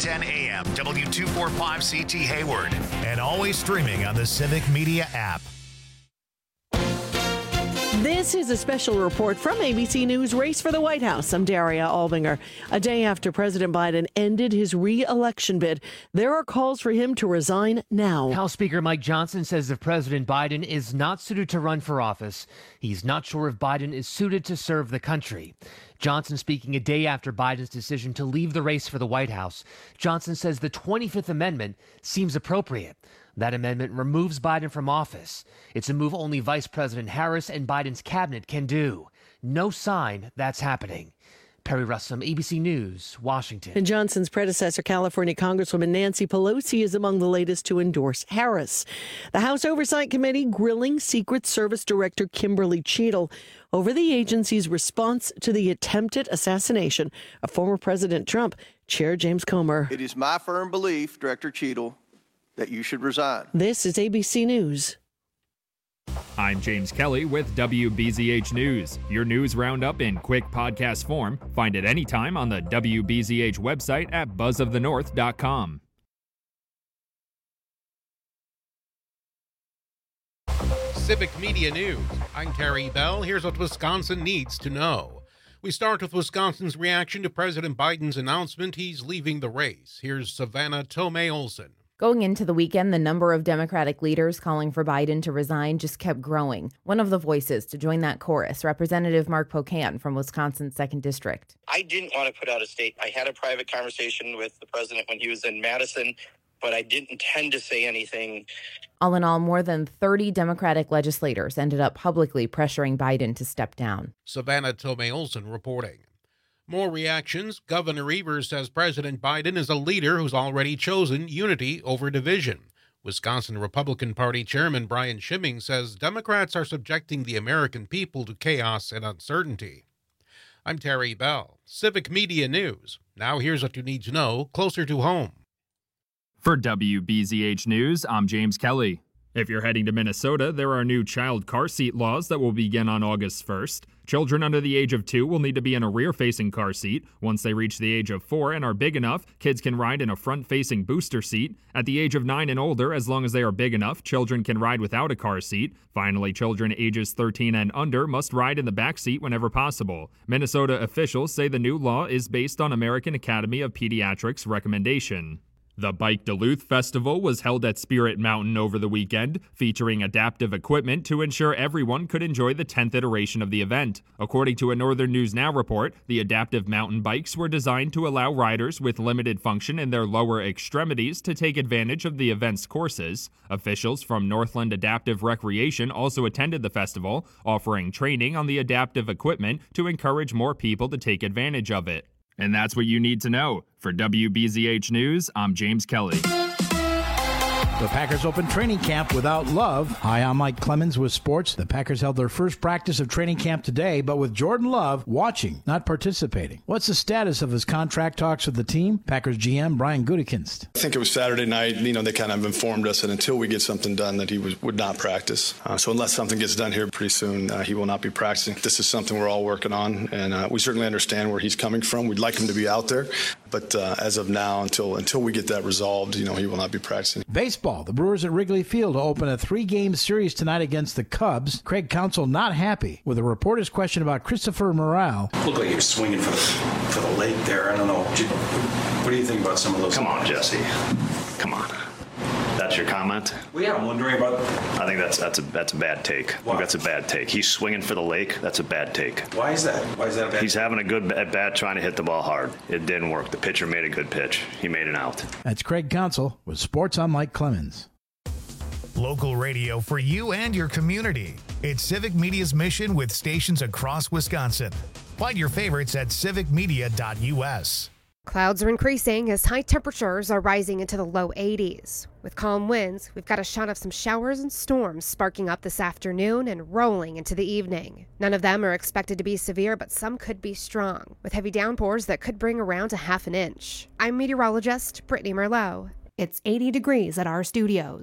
1010 AM, W245CT Hayward, and always streaming on the Civic Media app. This is a special report from ABC News Race for the White House. I'm Daria Albinger. A day after President Biden ended his re-election bid, there are calls for him to resign now. House Speaker Mike Johnson says if President Biden is not suited to run for office, he's not sure if Biden is suited to serve the country. Johnson speaking a day after Biden's decision to leave the race for the White House. Johnson says the 25th Amendment seems appropriate. That amendment removes Biden from office. It's a move only Vice President Harris and Biden's cabinet can do. No sign that's happening. Perry Russom, ABC News, Washington. And Johnson's predecessor, California Congresswoman Nancy Pelosi, is among the latest to endorse Harris. The House Oversight Committee grilling Secret Service Director Kimberly Cheadle over the agency's response to the attempted assassination of former President Trump. Chair James Comer. It is my firm belief, Director Cheadle, that you should resign. This is ABC News. I'm James Kelly with WBZH News. Your news roundup in quick podcast form. Find it anytime on the WBZH website at buzzofthenorth.com. Civic Media News. I'm Terry Bell. Here's what Wisconsin needs to know. We start with Wisconsin's reaction to President Biden's announcement he's leaving the race. Here's Savannah Tomei-Olson. Going into the weekend, the number of Democratic leaders calling for Biden to resign just kept growing. One of the voices to join that chorus, Representative Mark Pocan from Wisconsin's 2nd District. I didn't want to put out a statement. I had a private conversation with the president when he was in Madison, but I didn't intend to say anything. All in all, more than 30 Democratic legislators ended up publicly pressuring Biden to step down. Savannah Tomei-Olson reporting. More reactions. Governor Evers says President Biden is a leader who's already chosen unity over division. Wisconsin Republican Party Chairman Brian Schimming says Democrats are subjecting the American people to chaos and uncertainty. I'm Terry Bell, Civic Media News. Now here's what you need to know closer to home. For WBZH News, I'm James Kelly. If you're heading to Minnesota, there are new child car seat laws that will begin on August 1st. Children under the age of 2 will need to be in a rear-facing car seat. Once they reach the age of 4 and are big enough, kids can ride in a front-facing booster seat. At the age of 9 and older, as long as they are big enough, children can ride without a car seat. Finally, children ages 13 and under must ride in the back seat whenever possible. Minnesota officials say the new law is based on American Academy of Pediatrics' recommendation. The Bike Duluth Festival was held at Spirit Mountain over the weekend, featuring adaptive equipment to ensure everyone could enjoy the 10th iteration of the event. According to a Northern News Now report, the adaptive mountain bikes were designed to allow riders with limited function in their lower extremities to take advantage of the event's courses. Officials from Northland Adaptive Recreation also attended the festival, offering training on the adaptive equipment to encourage more people to take advantage of it. And that's what you need to know. For WBZH News, I'm James Kelly. The Packers opened training camp without Love. Hi, I'm Mike Clemens with sports. The Packers held their first practice of training camp today, but with Jordan Love watching, not participating. What's the status of his contract talks with the team? Packers GM Brian Gutekunst. I think it was Saturday night. They kind of informed us that until we get something done that he would not practice. So unless something gets done here pretty soon, he will not be practicing. This is something we're all working on, and we certainly understand where he's coming from. We'd like him to be out there, but as of now, until we get that resolved, he will not be practicing. Baseball. The Brewers at Wrigley Field open a 3-game series tonight against the Cubs. Craig Counsell not happy with a reporter's question about Christopher Morel. Looked like he was swinging for the leg there. I don't know. What do you think about some of those? Come on, Jesse. Come on. That's your comment? Well, yeah, I'm wondering about... I think that's a bad take. I think that's a bad take. He's swinging for the lake. That's a bad take. Why is that? Why is that a bad He's having a good at-bat trying to hit the ball hard. It didn't work. The pitcher made a good pitch. He made an out. That's Craig Counsell with Sports on Mike Clemens. Local radio for you and your community. It's Civic Media's mission with stations across Wisconsin. Find your favorites at civicmedia.us. Clouds are increasing as high temperatures are rising into the low 80s. With calm winds, we've got a shot of some showers and storms sparking up this afternoon and rolling into the evening. None of them are expected to be severe, but some could be strong, with heavy downpours that could bring around a half an inch. I'm meteorologist Brittany Merlot. It's 80 degrees at our studios.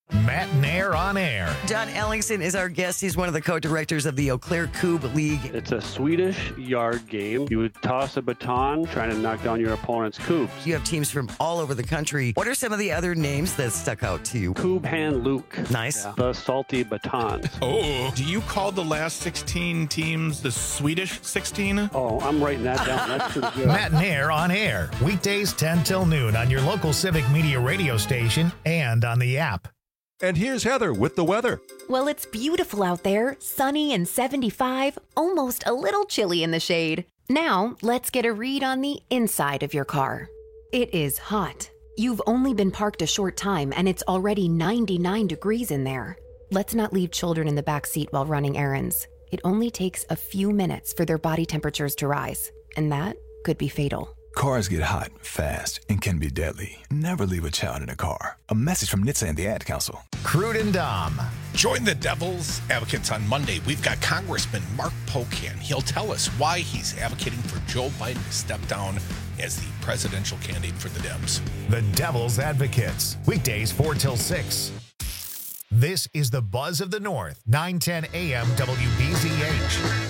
Matt Nair on air. John Ellingson is our guest. He's one of the co-directors of the Eau Claire Coupe League. It's a Swedish yard game. You would toss a baton trying to knock down your opponent's coupes. You have teams from all over the country. What are some of the other names that stuck out to you? Coupe Hand Luke. Nice. Yeah. The salty batons. Oh, do you call the last 16 teams the Swedish 16? Oh, I'm writing that down. That's pretty good. Matt Nair on air. Weekdays 10 till noon on your local Civic Media radio station and on the app. And here's Heather with the weather. Well, it's beautiful out there, sunny and 75, almost a little chilly in the shade. Now, let's get a read on the inside of your car. It is hot. You've only been parked a short time and it's already 99 degrees in there. Let's not leave children in the back seat while running errands. It only takes a few minutes for their body temperatures to rise, and that could be fatal. Cars get hot fast and can be deadly. Never leave a child in a car. A message from NHTSA and the Ad Council. Crude and Dom. Join the Devil's Advocates on Monday. We've got Congressman Mark Pocan. He'll tell us why he's advocating for Joe Biden to step down as the presidential candidate for the Dems. The Devil's Advocates. Weekdays 4 till 6. This is the Buzz of the North. 9:10 a.m. WBZH.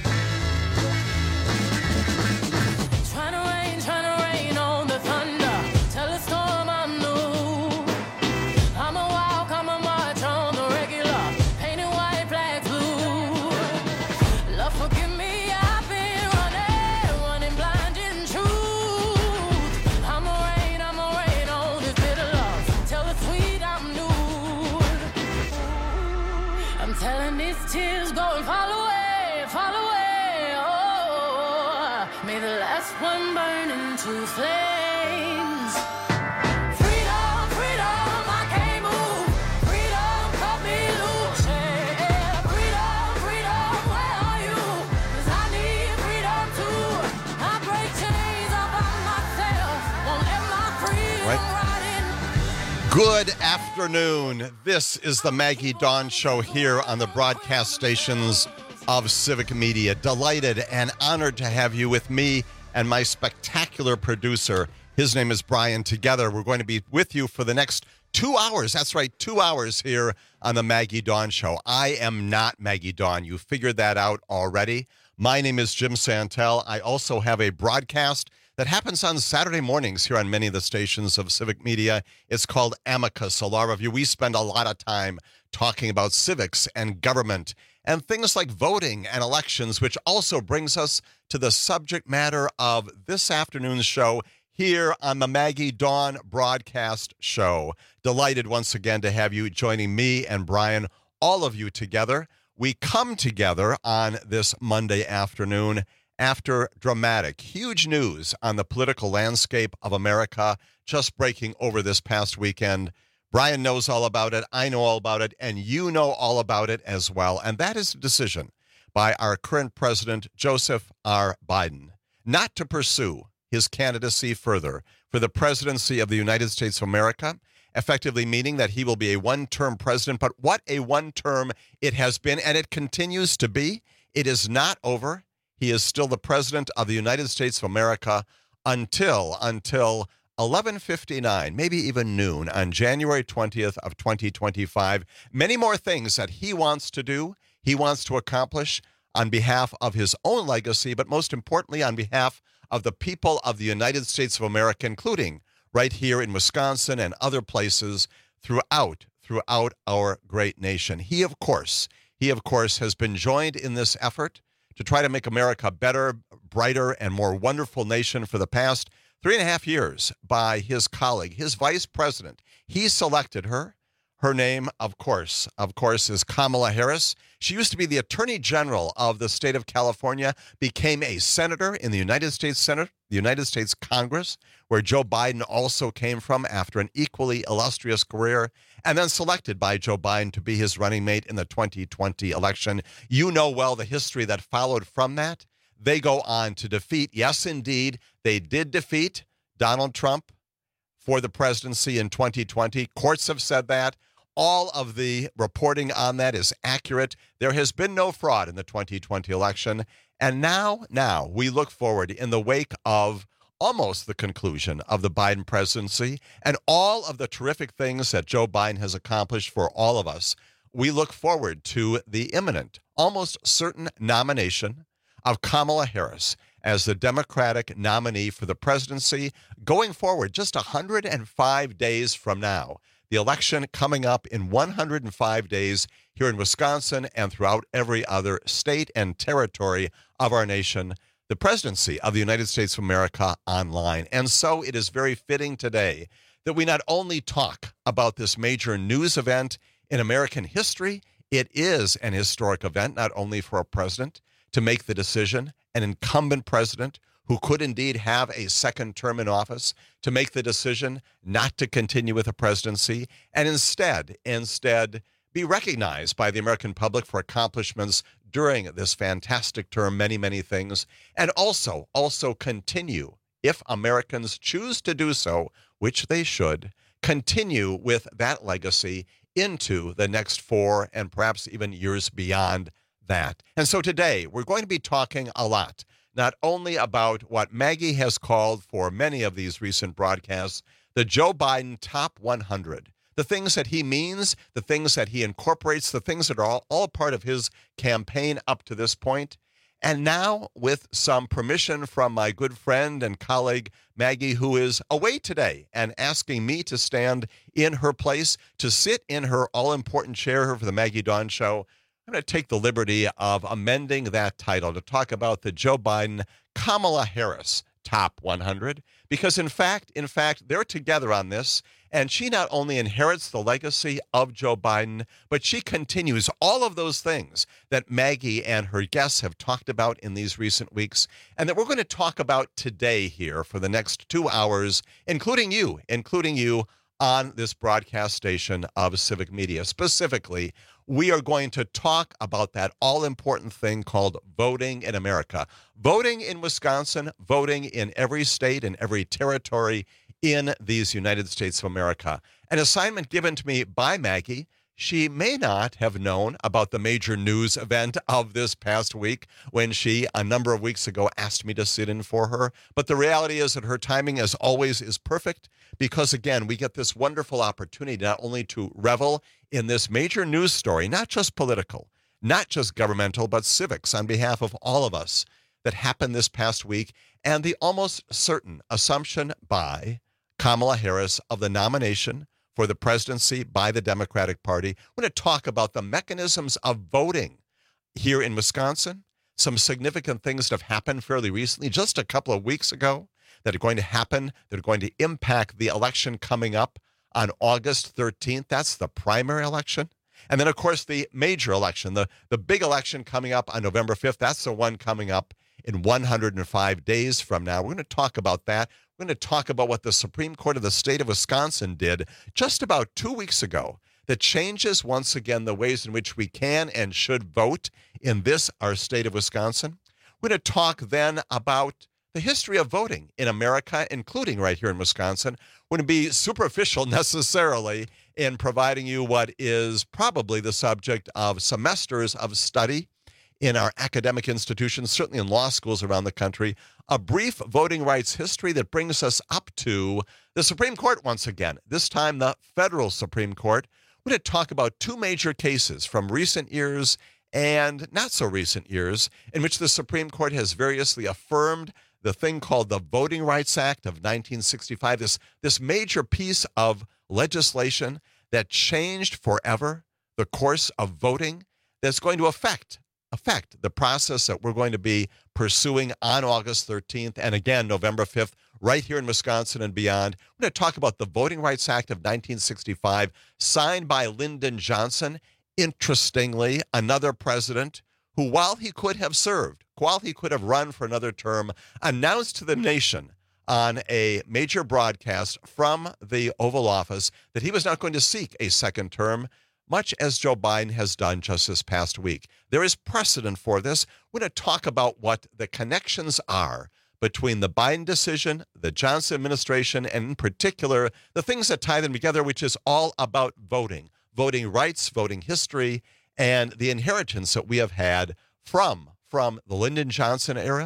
Tears go and fall away, oh, may the last one burn into flames. Freedom, freedom, I can't move. Freedom, cut me loose. Yeah. Freedom, freedom, where are you? 'Cause I need freedom too. I break chains all by myself. Won't let my freedom ride in. Good afternoon. This is the Maggie Dawn Show here on the broadcast stations of Civic Media. Delighted and honored to have you with me and my spectacular producer. His name is Brian. Together, we're going to be with you for the next 2 hours. That's right, 2 hours here on the Maggie Dawn Show. I am not Maggie Dawn. You figured that out already. My name is Jim Santel. I also have a broadcast that happens on Saturday mornings here on many of the stations of Civic Media. It's called Amicus. A lot of you, we spend a lot of time talking about civics and government and things like voting and elections, which also brings us to the subject matter of this afternoon's show here on the Maggie Dawn broadcast show. Delighted once again to have you joining me and Brian, all of you together. We come together on this Monday afternoon after dramatic, huge news on the political landscape of America just breaking over this past weekend. Brian knows all about it, I know all about it, and you know all about it as well. And that is a decision by our current president, Joseph R. Biden, not to pursue his candidacy further for the presidency of the United States of America, effectively meaning that he will be a one-term president. But what a one-term it has been, and it continues to be. It is not over. He is still the president of the United States of America until 11:59, maybe even noon on January 20th of 2025. Many more things that he wants to do, he wants to accomplish on behalf of his own legacy, but most importantly on behalf of the people of the United States of America, including right here in Wisconsin and other places throughout our great nation. He, of course, has been joined in this effort to try to make America a better, brighter, and more wonderful nation for the past 3.5 years by his colleague, his vice president. He selected her. Her name, of course, is Kamala Harris. She used to be the Attorney General of the state of California, became a senator in the United States Senate, the United States Congress, where Joe Biden also came from after an equally illustrious career, and then selected by Joe Biden to be his running mate in the 2020 election. You know well the history that followed from that. They go on to defeat, yes, indeed, they did defeat Donald Trump for the presidency in 2020. Courts have said that. All of the reporting on that is accurate. There has been no fraud in the 2020 election. And now we look forward in the wake of almost the conclusion of the Biden presidency and all of the terrific things that Joe Biden has accomplished for all of us, we look forward to the imminent, almost certain nomination of Kamala Harris as the Democratic nominee for the presidency going forward just 105 days from now. The election coming up in 105 days here in Wisconsin and throughout every other state and territory of our nation. The presidency of the United States of America online. And so it is very fitting today that we not only talk about this major news event in American history, it is an historic event, not only for a president to make the decision, an incumbent president who could indeed have a second term in office, to make the decision not to continue with the presidency, and instead be recognized by the American public for accomplishments during this fantastic term, many, many things, and also continue, if Americans choose to do so, which they should, continue with that legacy into the next 4 and perhaps even years beyond that. And so today we're going to be talking a lot, not only about what Maggie has called for many of these recent broadcasts, the Joe Biden Top 100, the things that he means, the things that he incorporates, the things that are all part of his campaign up to this point. And now, with some permission from my good friend and colleague, Maggie, who is away today and asking me to stand in her place, to sit in her all-important chair for the Maggie Dawn Show, I'm going to take the liberty of amending that title to talk about the Joe Biden Kamala Harris Top 100, because in fact, they're together on this, and she not only inherits the legacy of Joe Biden, but she continues all of those things that Maggie and her guests have talked about in these recent weeks, and that we're going to talk about today here for the next 2 hours, including you on this broadcast station of Civic Media. Specifically, we are going to talk about that all-important thing called voting in America. Voting in Wisconsin, voting in every state and every territory in these United States of America. An assignment given to me by Maggie. She may not have known about the major news event of this past week when she, a number of weeks ago, asked me to sit in for her. But the reality is that her timing, as always, is perfect because, again, we get this wonderful opportunity not only to revel in this major news story, not just political, not just governmental, but civics on behalf of all of us that happened this past week, and the almost certain assumption by Kamala Harris of the nomination for the presidency by the Democratic Party. We're going to talk about the mechanisms of voting here in Wisconsin, some significant things that have happened fairly recently, just a couple of weeks ago, that are going to happen, that are going to impact the election coming up on August 13th. That's the primary election. And then, of course, the major election, the big election coming up on November 5th. That's the one coming up in 105 days from now. We're going to talk about that. We're going to talk about what the Supreme Court of the state of Wisconsin did just about 2 weeks ago that changes, once again, the ways in which we can and should vote in this, our state of Wisconsin. We're going to talk then about the history of voting in America, including right here in Wisconsin. We're going to be superficial necessarily in providing you what is probably the subject of semesters of study in our academic institutions, certainly in law schools around the country, a brief voting rights history that brings us up to the Supreme Court once again, this time the federal Supreme Court. We're going to talk about 2 major cases from recent years and not so recent years in which the Supreme Court has variously affirmed the thing called the Voting Rights Act of 1965, this major piece of legislation that changed forever the course of voting that's going to affect the process that we're going to be pursuing on August 13th and again November 5th right here in Wisconsin and beyond. We're going to talk about the Voting Rights Act of 1965 signed by Lyndon Johnson. Interestingly, another president who, while he could have served, while he could have run for another term, announced to the nation on a major broadcast from the Oval Office that he was not going to seek a second term, much as Joe Biden has done just this past week. There is precedent for this. We're going to talk about what the connections are between the Biden decision, the Johnson administration, and in particular, the things that tie them together, which is all about voting rights, voting history, and the inheritance that we have had from the Lyndon Johnson era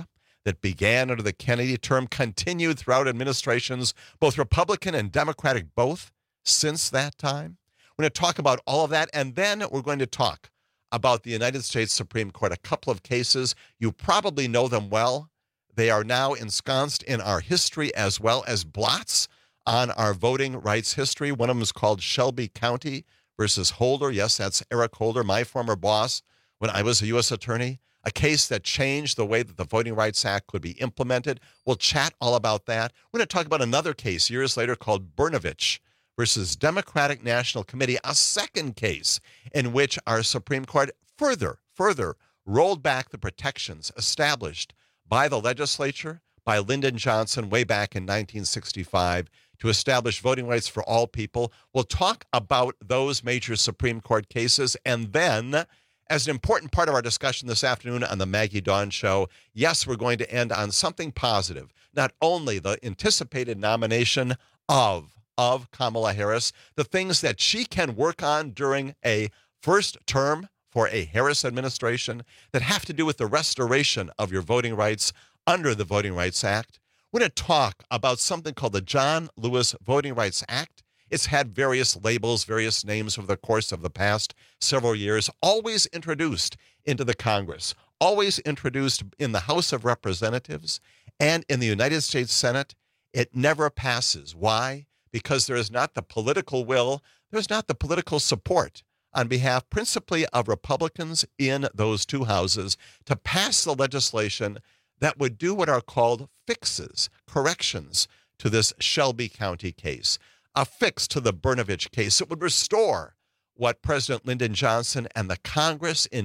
that began under the Kennedy term continued throughout administrations, both Republican and Democratic, both since that time. We're going to talk about all of that, and then we're going to talk about the United States Supreme Court, a couple of cases. You probably know them well. They are now ensconced in our history as well as blots on our voting rights history. One of them is called Shelby County versus Holder. Yes, that's Eric Holder, my former boss when I was a U.S. attorney. A case that changed the way that the Voting Rights Act could be implemented. We'll chat all about that. We're going to talk about another case years later called Brnovich versus Democratic National Committee, a second case in which our Supreme Court further rolled back the protections established by the legislature, by Lyndon Johnson way back in 1965 to establish voting rights for all people. We'll talk about those major Supreme Court cases, and then, as an important part of our discussion this afternoon on the Maggie Dawn Show, yes, we're going to end on something positive. Not only the anticipated nomination of Kamala Harris, the things that she can work on during a first term for a Harris administration that have to do with the restoration of your voting rights under the Voting Rights Act. We're going to talk about something called the John Lewis Voting Rights Act. It's had various labels, various names over the course of the past several years, always introduced into the Congress, always introduced in the House of Representatives and in the United States Senate. It never passes. Why? Because there is not the political will, there's not the political support on behalf principally of Republicans in those two houses to pass the legislation that would do what are called fixes, corrections to this Shelby County case. A fix to the Brnovich case. It would restore what President Lyndon Johnson and the Congress in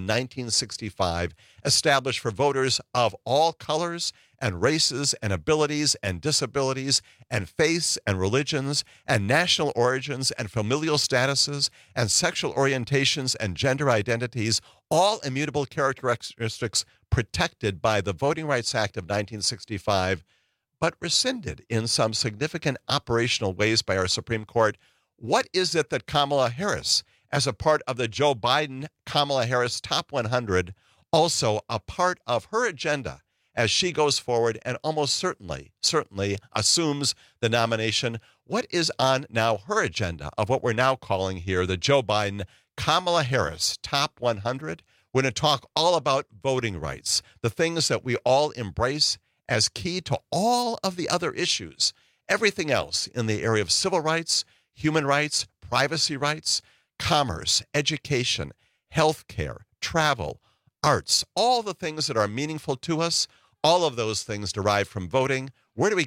1965 established for voters of all colors and races and abilities and disabilities and faiths and religions and national origins and familial statuses and sexual orientations and gender identities, all immutable characteristics protected by the Voting Rights Act of 1965, but rescinded in some significant operational ways by our Supreme Court. What is it that Kamala Harris, as a part of the Joe Biden-Kamala Harris Top 100, also a part of her agenda as she goes forward and almost certainly assumes the nomination? What is on now her agenda of what we're now calling here the Joe Biden-Kamala Harris Top 100? We're going to talk all about voting rights, the things that we all embrace as key to all of the other issues, everything else in the area of civil rights, human rights, privacy rights, commerce, education, healthcare, travel, arts, all the things that are meaningful to us. All of those things derive from voting. Where do we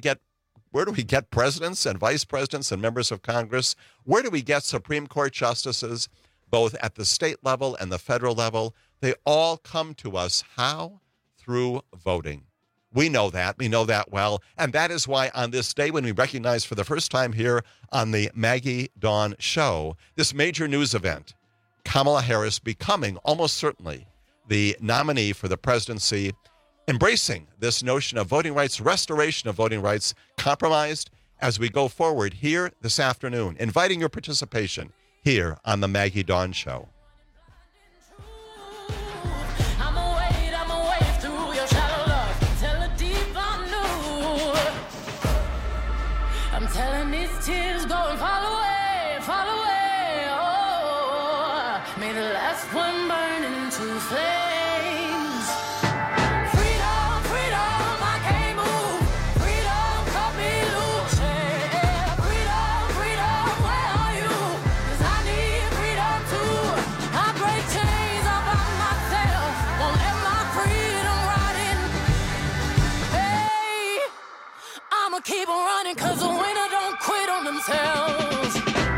get presidents and vice presidents and members of Congress? Where do we get Supreme Court justices, both at the state level and the federal level? They all come to us. How? Through voting. We know that. We know that well. And that is why on this day, when we recognize for the first time here on the Maggie Dawn Show, this major news event, Kamala Harris becoming almost certainly the nominee for the presidency, embracing this notion of voting rights, restoration of voting rights, compromised as we go forward here this afternoon, inviting your participation here on the Maggie Dawn Show. Telling these tears go and fall away, oh, may the last one burn into flames. Freedom, freedom, I can't move. Freedom, cut me loose. Yeah, freedom, freedom, where are you? 'Cause I need freedom too. I break chains all by myself, won't let my freedom rot in. Hey, I'ma keep on running 'cause the winner don't quit on themselves.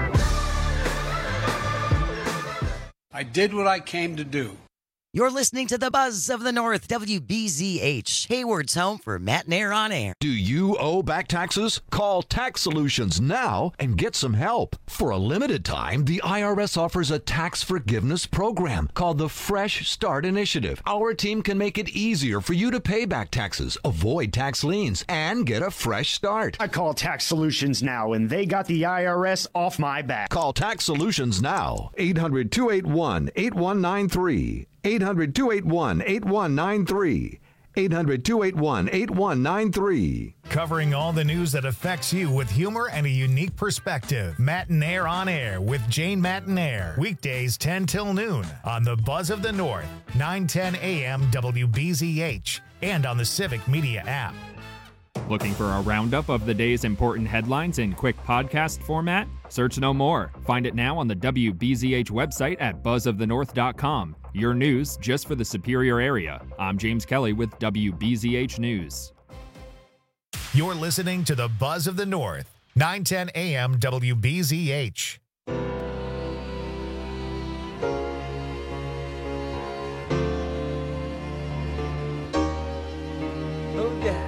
I did what I came to do. You're listening to the Buzz of the North, WBZH, Hayward's home for Matt and Air on Air. Do you owe back taxes? Call Tax Solutions now and get some help. For a limited time, the IRS offers a tax forgiveness program called the Fresh Start Initiative. Our team can make it easier for you to pay back taxes, avoid tax liens, and get a fresh start. I call Tax Solutions now, and they got the IRS off my back. Call Tax Solutions now. 800-281-8193. 800-281-8193. 800-281-8193. Covering all the news that affects you with humor and a unique perspective. Matinaire on Air with Jane Matinaire. Weekdays 10 till noon on the Buzz of the North, 910 a.m. WBZH, and on the Civic Media app. Looking for a roundup of the day's important headlines in quick podcast format? Search no more. Find it now on the WBZH website at buzzofthenorth.com. Your news just for the Superior area. I'm James Kelly with WBZH News. You're listening to the Buzz of the North, 910 a.m. WBZH. Oh, yeah.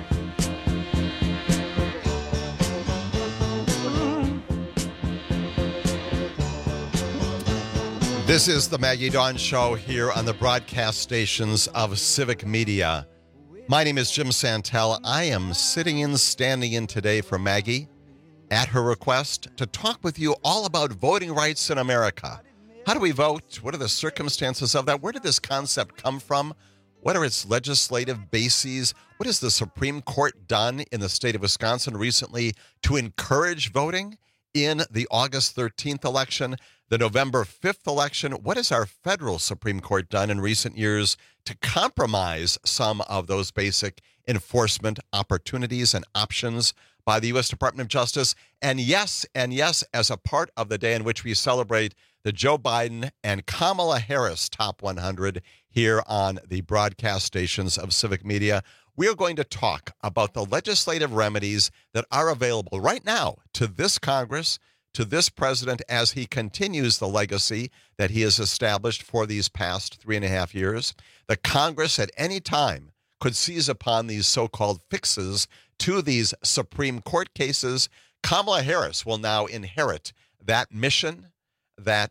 This is the Maggie Dawn Show here on the broadcast stations of Civic Media. My name is Jim Santel. I am standing in today for Maggie at her request to talk with you all about voting rights in America. How do we vote? What are the circumstances of that? Where did this concept come from? What are its legislative bases? What has the Supreme Court done in the state of Wisconsin recently to encourage voting in the August 13th election? The November 5th election, what has our federal Supreme Court done in recent years to compromise some of those basic enforcement opportunities and options by the U.S. Department of Justice? And yes, as a part of the day in which we celebrate the Joe Biden and Kamala Harris Top 100 here on the broadcast stations of Civic Media, we are going to talk about the legislative remedies that are available right now to this Congress, to this president, as he continues the legacy that he has established for these past 3.5 years. The Congress at any time could seize upon these so-called fixes to these Supreme Court cases. Kamala Harris will now inherit that mission, that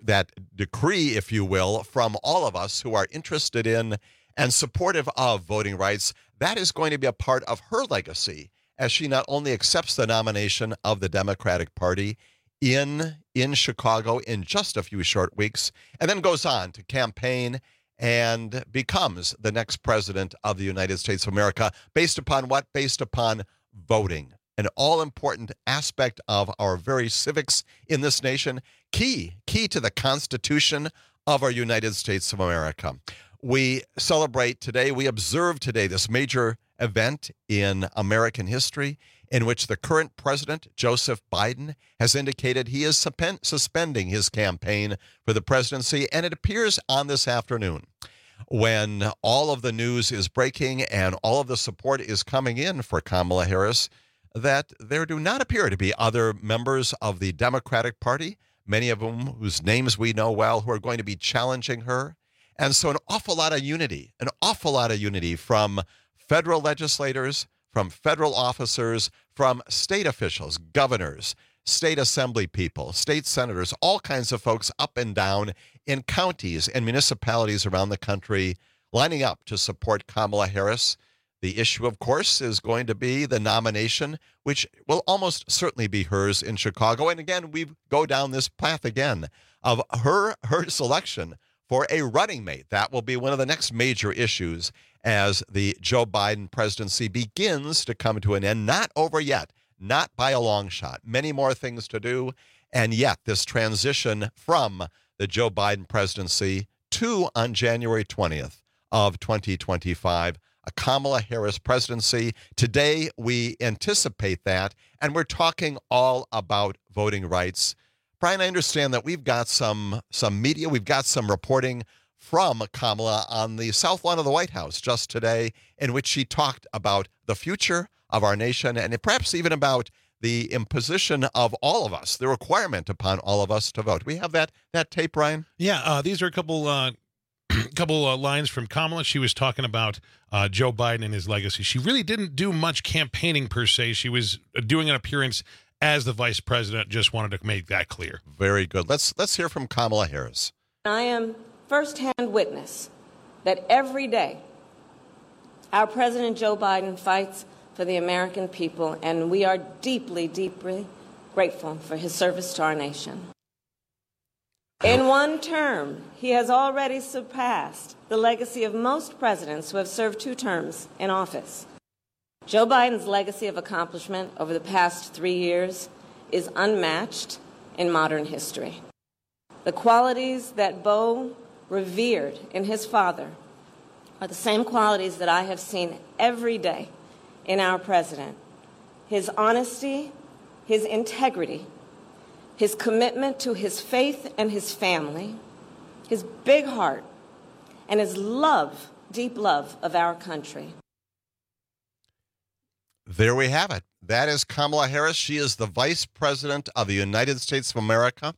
decree, if you will, from all of us who are interested in and supportive of voting rights. That is going to be a part of her legacy as she not only accepts the nomination of the Democratic Party in Chicago in just a few short weeks, and then goes on to campaign and becomes the next president of the United States of America. Based upon what? Based upon voting, an all-important aspect of our very civics in this nation, key to the Constitution of our United States of America. We celebrate today, we observe today this major event in American history in which the current president, Joseph Biden, has indicated he is suspending his campaign for the presidency. And it appears on this afternoon, when all of the news is breaking and all of the support is coming in for Kamala Harris, that there do not appear to be other members of the Democratic Party, many of them whose names we know well, who are going to be challenging her. And so an awful lot of unity from federal legislators, from federal officers, from state officials, governors, state assembly people, state senators, all kinds of folks up and down in counties and municipalities around the country lining up to support Kamala Harris. The issue, of course, is going to be the nomination, which will almost certainly be hers in Chicago. And again, we go down this path again of her selection for a running mate. That will be one of the next major issues as the Joe Biden presidency begins to come to an end. Not over yet, not by a long shot. Many more things to do. And yet this transition from the Joe Biden presidency to, on January 20th of 2025, a Kamala Harris presidency. Today, we anticipate that, and we're talking all about voting rights. Brian, I understand that we've got some media, we've got some reporting from Kamala on the South Lawn of the White House just today, in which she talked about the future of our nation and perhaps even about the imposition of all of us, the requirement upon all of us to vote. We have that tape, Brian? Yeah, these are a couple lines from Kamala. She was talking about Joe Biden and his legacy. She really didn't do much campaigning per se. She was doing an appearance as the vice president. Just wanted to make that clear. Very good. Let's hear from Kamala Harris. I am firsthand witness that every day our President Joe Biden fights for the American people, and we are deeply, deeply grateful for his service to our nation. In one term, he has already surpassed the legacy of most presidents who have served 2 terms in office. Joe Biden's legacy of accomplishment over the past 3 years is unmatched in modern history. The qualities that Beau revered in his father are the same qualities that I have seen every day in our president. His honesty, his integrity, his commitment to his faith and his family, his big heart, and his love, deep love of our country. There we have it. That is Kamala Harris. She is the Vice President of the United States of America,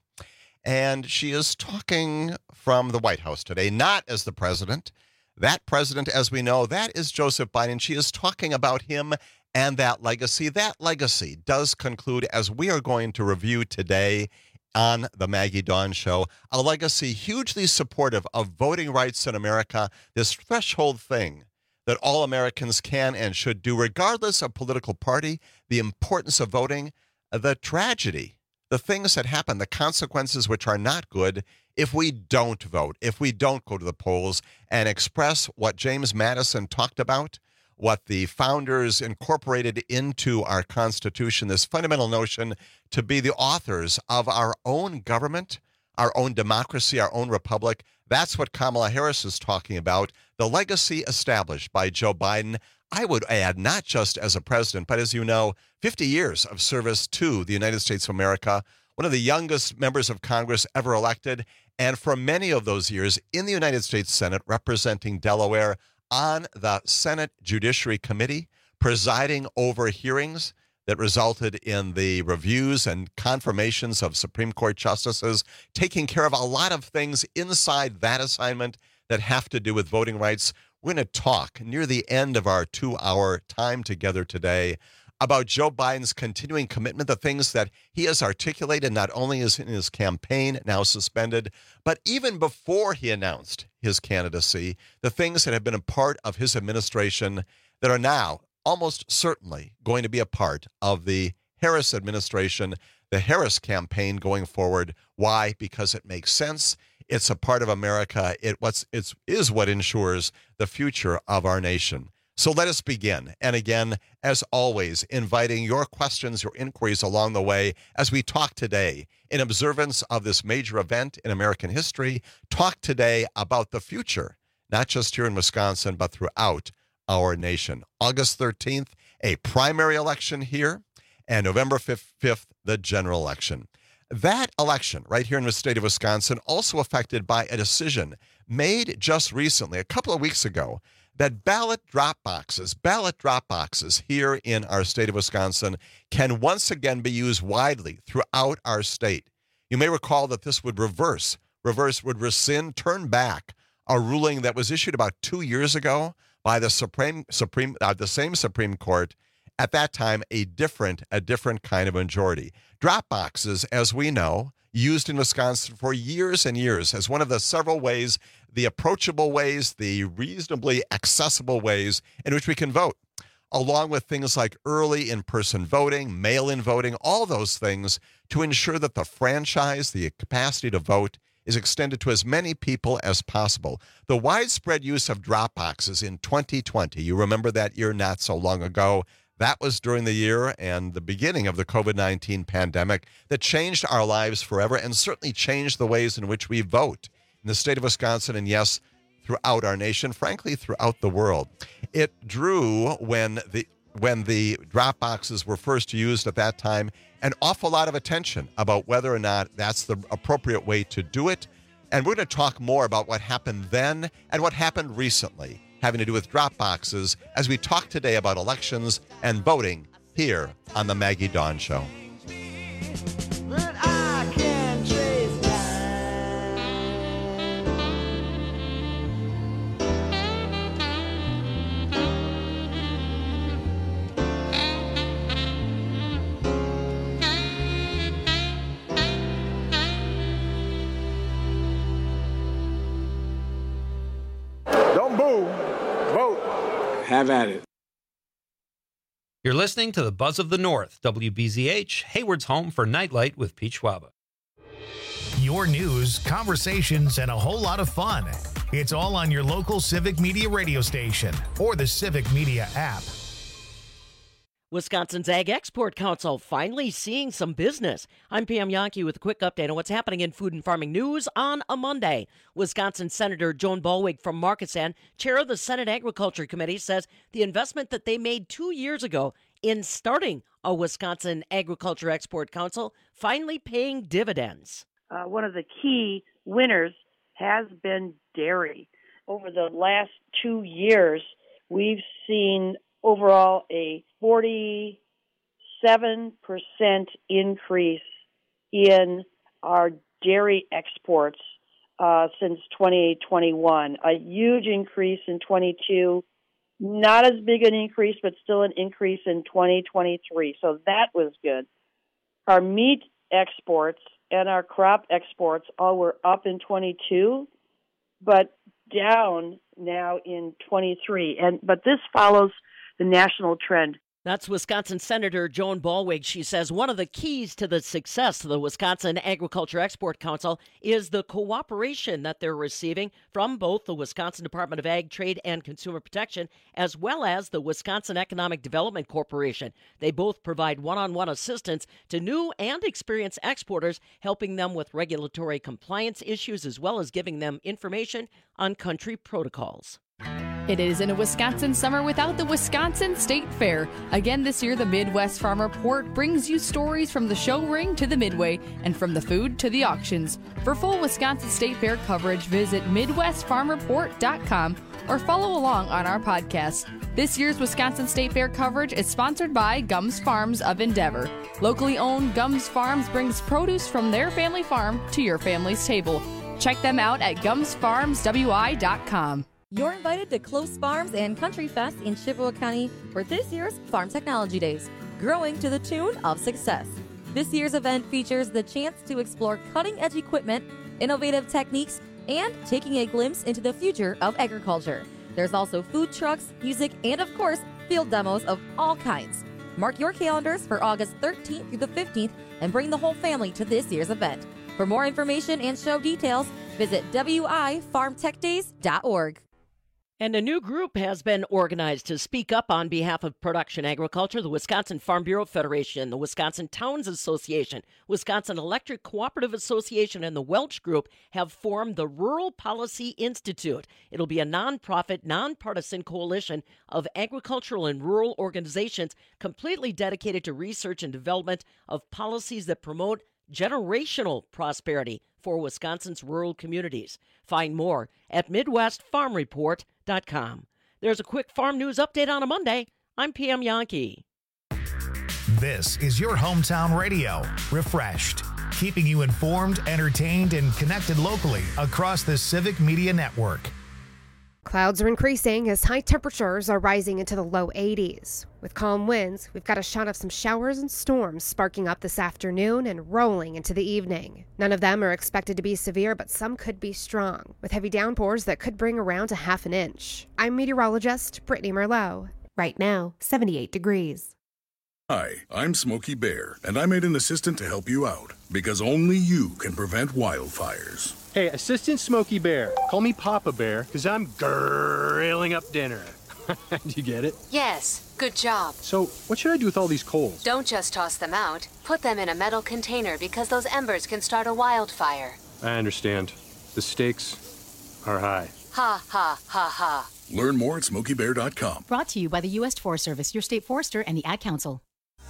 and she is talking from the White House today, not as the president. That president, as we know, that is Joseph Biden. She is talking about him and that legacy. That legacy does conclude, as we are going to review today on the Maggie Dawn Show, a legacy hugely supportive of voting rights in America, this threshold thing that all Americans can and should do, regardless of political party, the importance of voting, the tragedy, the things that happen, the consequences which are not good if we don't vote, if we don't go to the polls and express what James Madison talked about, what the founders incorporated into our Constitution, this fundamental notion to be the authors of our own government, our own democracy, our own republic. That's what Kamala Harris is talking about, the legacy established by Joe Biden. I would add, not just as a president, but as you know, 50 years of service to the United States of America, one of the youngest members of Congress ever elected, and for many of those years in the United States Senate, representing Delaware on the Senate Judiciary Committee, presiding over hearings that resulted in the reviews and confirmations of Supreme Court justices, taking care of a lot of things inside that assignment that have to do with voting rights. We're going to talk near the end of our 2-hour time together today about Joe Biden's continuing commitment, the things that he has articulated, not only is in his campaign, now suspended, but even before he announced his candidacy, the things that have been a part of his administration that are now almost certainly going to be a part of the Harris administration, the Harris campaign going forward. Why? Because it makes sense. It's a part of America. It is what ensures the future of our nation. So let us begin. And again, as always, inviting your questions, your inquiries along the way as we talk today in observance of this major event in American history. Talk today about the future, not just here in Wisconsin, but throughout our nation. August 13th, a primary election here, and November 5th, the general election. That election right here in the state of Wisconsin also affected by a decision made just recently, a couple of weeks ago, that ballot drop boxes here in our state of Wisconsin can once again be used widely throughout our state. You may recall that this would rescind, turn back a ruling that was issued about 2 years ago by the same Supreme Court. At that time, a different kind of majority. Drop boxes, as we know, used in Wisconsin for years and years as one of the several ways, the approachable ways, the reasonably accessible ways in which we can vote, along with things like early in-person voting, mail-in voting, all those things to ensure that the franchise, the capacity to vote, is extended to as many people as possible. The widespread use of drop boxes in 2020, you remember that year not so long ago, that was during the year and the beginning of the COVID-19 pandemic that changed our lives forever and certainly changed the ways in which we vote in the state of Wisconsin and, yes, throughout our nation, frankly, throughout the world. It drew, when the drop boxes were first used at that time, an awful lot of attention about whether or not that's the appropriate way to do it. And we're going to talk more about what happened then and what happened recently, having to do with drop boxes, as we talk today about elections and voting here on the Maggie Dawn Show. Don't boo, vote. Have at it. You're listening to the Buzz of the North, WBZH, Hayward's home for Nightlight with Pete Schwaba. Your news, conversations, and a whole lot of fun. It's all on your local Civic Media radio station or the Civic Media app. Wisconsin's Ag Export Council finally seeing some business. I'm Pam Yankee with a quick update on what's happening in food and farming news on a Monday. Wisconsin Senator Joan Ballweg from Markesan, chair of the Senate Agriculture Committee, says the investment that they made 2 years ago in starting a Wisconsin Agriculture Export Council finally paying dividends. One of the key winners has been dairy. Over the last 2 years, we've seen overall a 47% increase in our dairy exports since 2021. A huge increase in 22, not as big an increase, but still an increase in 2023. So that was good. Our meat exports and our crop exports all were up in 22, but down now in 23. But this follows the national trend. That's Wisconsin Senator Joan Ballweg. She says one of the keys to the success of the Wisconsin Agriculture Export Council is the cooperation that they're receiving from both the Wisconsin Department of Ag, Trade, and Consumer Protection, as well as the Wisconsin Economic Development Corporation. They both provide one-on-one assistance to new and experienced exporters, helping them with regulatory compliance issues, as well as giving them information on country protocols. It isn't a Wisconsin summer without the Wisconsin State Fair. Again this year, the Midwest Farm Report brings you stories from the show ring to the midway and from the food to the auctions. For full Wisconsin State Fair coverage, visit MidwestFarmReport.com or follow along on our podcast. This year's Wisconsin State Fair coverage is sponsored by Gums Farms of Endeavor. Locally owned Gums Farms brings produce from their family farm to your family's table. Check them out at GumsFarmsWI.com. You're invited to Close Farms and Country Fest in Chippewa County for this year's Farm Technology Days, growing to the tune of success. This year's event features the chance to explore cutting-edge equipment, innovative techniques, and taking a glimpse into the future of agriculture. There's also food trucks, music, and of course, field demos of all kinds. Mark your calendars for August 13th through the 15th and bring the whole family to this year's event. For more information and show details, visit wifarmtechdays.org. And a new group has been organized to speak up on behalf of production agriculture. The Wisconsin Farm Bureau Federation, the Wisconsin Towns Association, Wisconsin Electric Cooperative Association, and the Welch Group have formed the Rural Policy Institute. It'll be a nonprofit, nonpartisan coalition of agricultural and rural organizations completely dedicated to research and development of policies that promote generational prosperity for Wisconsin's rural communities. Find more at MidwestFarmReport.com. There's a quick farm news update on a Monday. I'm Pam Yankee. This is your hometown radio, refreshed, keeping you informed, entertained, and connected locally across the Civic Media Network. Clouds are increasing as high temperatures are rising into the low 80s. With calm winds, we've got a shot of some showers and storms sparking up this afternoon and rolling into the evening. None of them are expected to be severe, but some could be strong, with heavy downpours that could bring around a half an inch. I'm meteorologist Brittany Merlot. Right now, 78 degrees. Hi, I'm Smokey Bear, and I made an assistant to help you out, because only you can prevent wildfires. Hey, Assistant Smokey Bear. Call me Papa Bear, because I'm grilling up dinner. Do you get it? Yes, good job. So, what should I do with all these coals? Don't just toss them out. Put them in a metal container because those embers can start a wildfire. I understand. The stakes are high. Ha, ha, ha, ha. Learn more at SmokeyBear.com. Brought to you by the U.S. Forest Service, your state forester, and the Ad Council.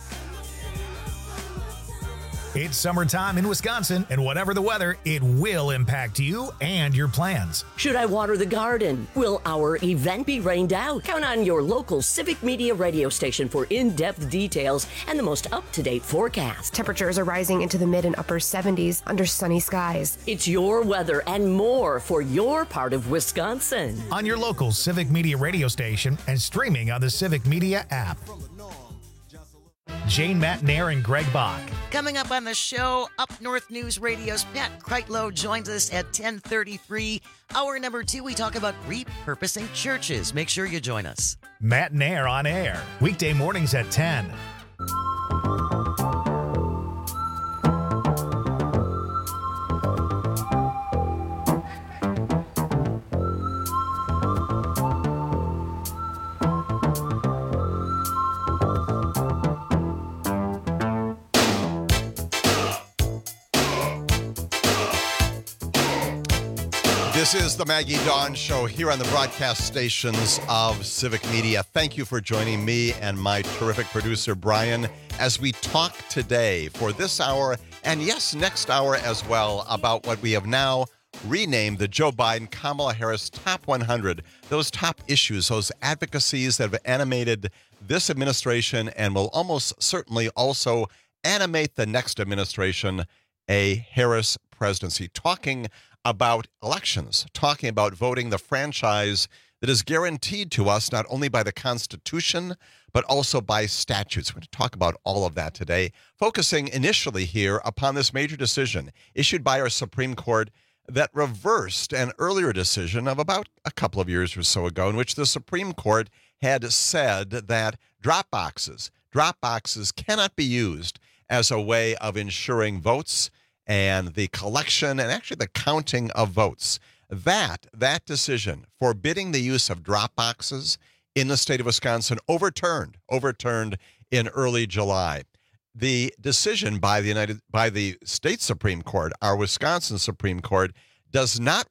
It's summertime in Wisconsin, and whatever the weather, it will impact you and your plans. Should I water the garden? Will our event be rained out? Count on your local Civic Media radio station for in-depth details and the most up-to-date forecast. Temperatures are rising into the mid and upper 70s under sunny skies. It's your weather and more for your part of Wisconsin. On your local Civic Media radio station and streaming on the Civic Media app. Jane Matnair and Greg Bach. Coming up on the show, Up North News Radio's Pat Kreitlow joins us at 10:33. Hour number 2, we talk about repurposing churches. Make sure you join us. Matnair on air, weekday mornings at 10. This is the Maggie Dawn Show here on the broadcast stations of Civic Media. Thank you for joining me and my terrific producer, Brian, as we talk today for this hour and, yes, next hour as well about what we have now renamed the Joe Biden-Kamala Harris Top 100, those top issues, those advocacies that have animated this administration and will almost certainly also animate the next administration, a Harris presidency, talking about elections, talking about voting, the franchise that is guaranteed to us not only by the Constitution, but also by statutes. We're going to talk about all of that today, focusing initially here upon this major decision issued by our Supreme Court that reversed an earlier decision of about a couple of years or so ago, in which the Supreme Court had said that drop boxes cannot be used as a way of ensuring votes and the collection and actually the counting of votes. That decision forbidding the use of drop boxes in the state of Wisconsin overturned in early July. The decision by the state Supreme Court, our Wisconsin Supreme Court, does not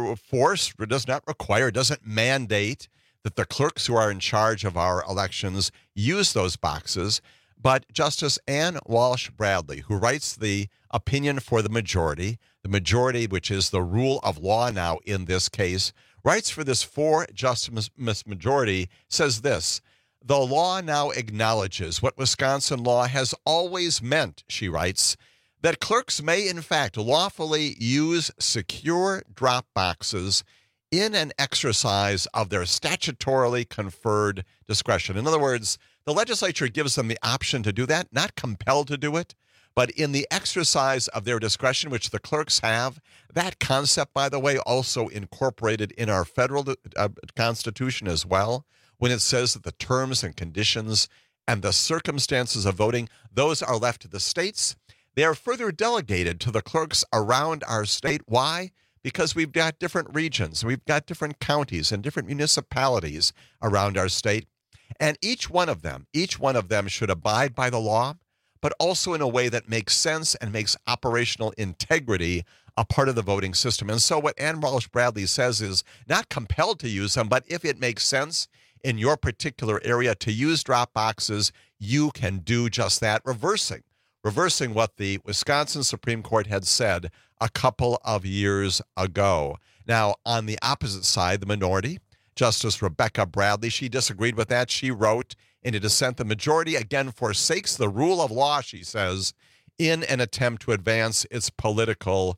require, doesn't mandate that the clerks who are in charge of our elections use those boxes. But Justice Ann Walsh Bradley, who writes the opinion for the majority, which is the rule of law now in this case, writes for this four-justice majority, says this: the law now acknowledges what Wisconsin law has always meant, she writes, that clerks may in fact lawfully use secure drop boxes in an exercise of their statutorily conferred discretion. In other words, the legislature gives them the option to do that, not compelled to do it, but in the exercise of their discretion, which the clerks have. That concept, by the way, also incorporated in our federal Constitution as well, when it says that the terms and conditions and the circumstances of voting, those are left to the states. They are further delegated to the clerks around our state. Why? Because we've got different regions, we've got different counties and different municipalities around our state. And each one of them should abide by the law, but also in a way that makes sense and makes operational integrity a part of the voting system. And so what Ann Walsh Bradley says is not compelled to use them, but if it makes sense in your particular area to use drop boxes, you can do just that, reversing what the Wisconsin Supreme Court had said a couple of years ago. Now, on the opposite side, the minority, Justice Rebecca Bradley, she disagreed with that. She wrote in a dissent, the majority again forsakes the rule of law, she says, in an attempt to advance its political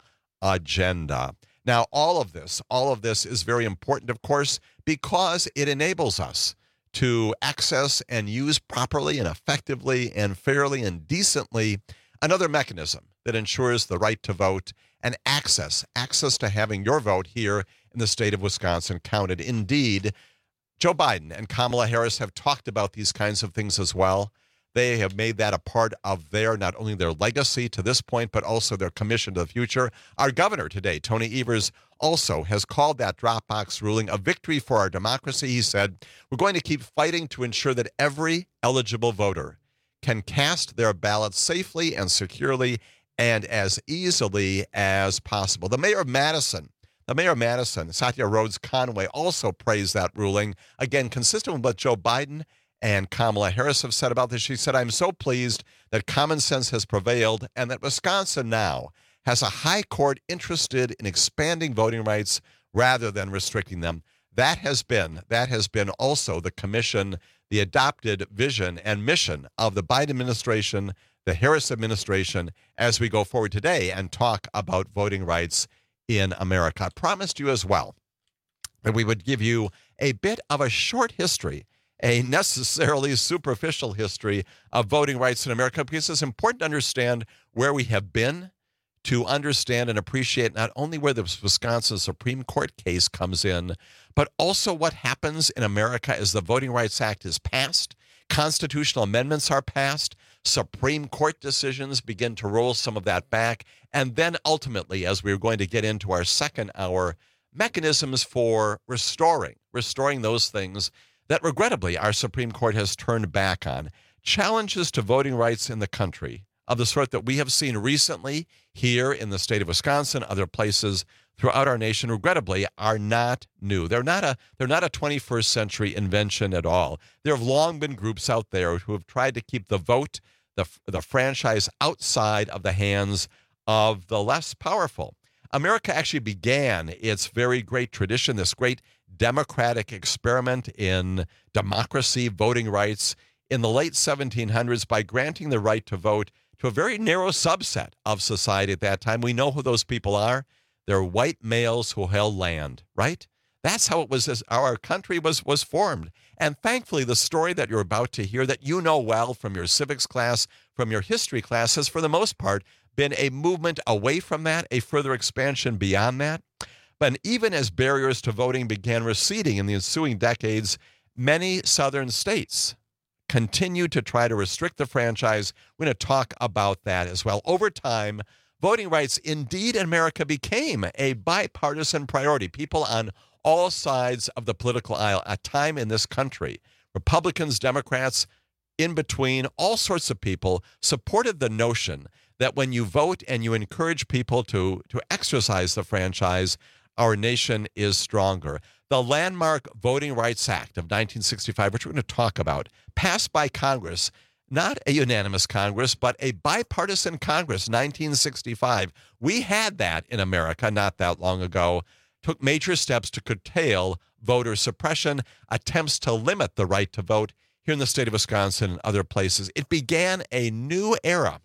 agenda. Now, all of this is very important, of course, because it enables us to access and use properly and effectively and fairly and decently another mechanism that ensures the right to vote and access to having your vote here in the state of Wisconsin counted. Indeed, Joe Biden and Kamala Harris have talked about these kinds of things as well. They have made that a part of not only their legacy to this point, but also their commission to the future. Our governor today, Tony Evers, also has called that drop box ruling a victory for our democracy. He said, we're going to keep fighting to ensure that every eligible voter can cast their ballot safely and securely and as easily as possible. The mayor of Madison, Satya Rhodes Conway, also praised that ruling. Again, consistent with what Joe Biden and Kamala Harris have said about this. She said, I'm so pleased that common sense has prevailed and that Wisconsin now has a high court interested in expanding voting rights rather than restricting them. That has been also the commission, the adopted vision and mission of the Biden administration, the Harris administration, as we go forward today and talk about voting rights in America. I promised you as well that we would give you a bit of a short history, a necessarily superficial history of voting rights in America, because it's important to understand where we have been, to understand and appreciate not only where the Wisconsin Supreme Court case comes in, but also what happens in America as the Voting Rights Act is passed, constitutional amendments are passed, Supreme Court decisions begin to roll some of that back, and then ultimately, as we're going to get into our second hour, mechanisms for restoring those things that regrettably our Supreme Court has turned back on. Challenges to voting rights in the country of the sort that we have seen recently here in the state of Wisconsin, other places throughout our nation, regrettably, are not new. They're not a 21st century invention at all. There have long been groups out there who have tried to keep the vote, the franchise, outside of the hands of the less powerful. America actually began its very great tradition, this great democratic experiment in democracy, voting rights, in the late 1700s by granting the right to vote to a very narrow subset of society at that time. We know who those people are. They're white males who held land, right? That's how it was as our country was formed. And thankfully, the story that you're about to hear, that you know well from your civics class, from your history class, has for the most part been a movement away from that, a further expansion beyond that. But even as barriers to voting began receding in the ensuing decades, many southern states continued to try to restrict the franchise. We're going to talk about that as well. Over time, voting rights indeed in America became a bipartisan priority. People on all sides of the political aisle, a time in this country, Republicans, Democrats, in between, all sorts of people supported the notion that when you vote and you encourage people to exercise the franchise, our nation is stronger. The landmark Voting Rights Act of 1965, which we're going to talk about, passed by Congress, not a unanimous Congress, but a bipartisan Congress, 1965. We had that in America not that long ago, took major steps to curtail voter suppression, attempts to limit the right to vote here in the state of Wisconsin and other places. It began a new era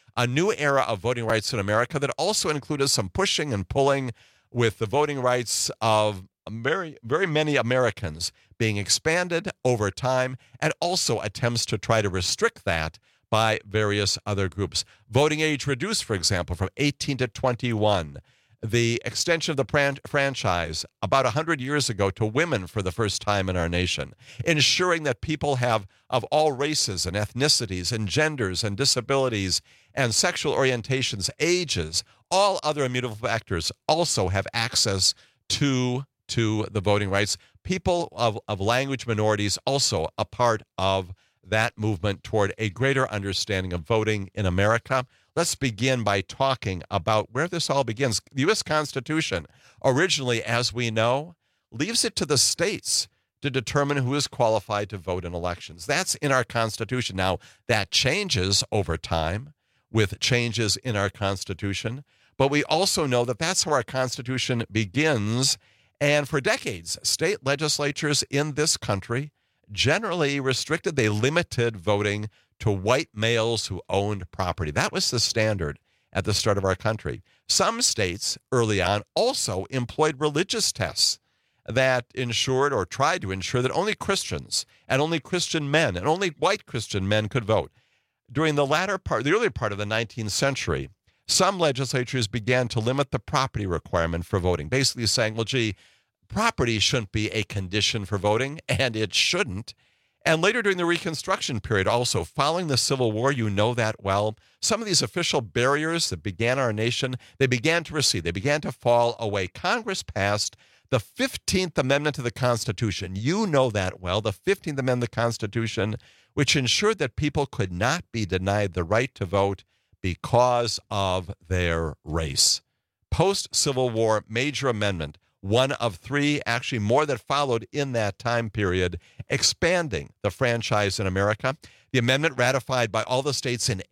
of voting rights in America that also included some pushing and pulling with the voting rights of very, very many Americans being expanded over time, and also attempts to try to restrict that by various other groups. Voting age reduced, for example, from 18 to 21. The extension of the franchise about 100 years ago to women for the first time in our nation, ensuring that people have of all races and ethnicities and genders and disabilities and sexual orientations, ages, all other immutable factors also have access to the voting rights. People of language minorities also a part of that movement toward a greater understanding of voting in America. Let's begin by talking about where this all begins. The U.S. Constitution, originally, as we know, leaves it to the states to determine who is qualified to vote in elections. That's in our Constitution. Now, that changes over time with changes in our Constitution, but we also know that that's how our Constitution begins. And for decades, state legislatures in this country generally restricted, they limited voting to white males who owned property. That was the standard at the start of our country. Some states early on also employed religious tests that ensured or tried to ensure that only Christians and only Christian men and only white Christian men could vote. During the early part of the 19th century, some legislatures began to limit the property requirement for voting, basically saying, well, gee, property shouldn't be a condition for voting, and it shouldn't. And later during the Reconstruction period, also following the Civil War, you know that well, some of these official barriers that began our nation, they began to recede. They began to fall away. Congress passed the 15th Amendment to the Constitution. You know that well, the 15th Amendment to the Constitution, which ensured that people could not be denied the right to vote because of their race. Post-Civil War, major amendment, one of three, actually more that followed in that time period, expanding the franchise in America. The amendment ratified by all the states in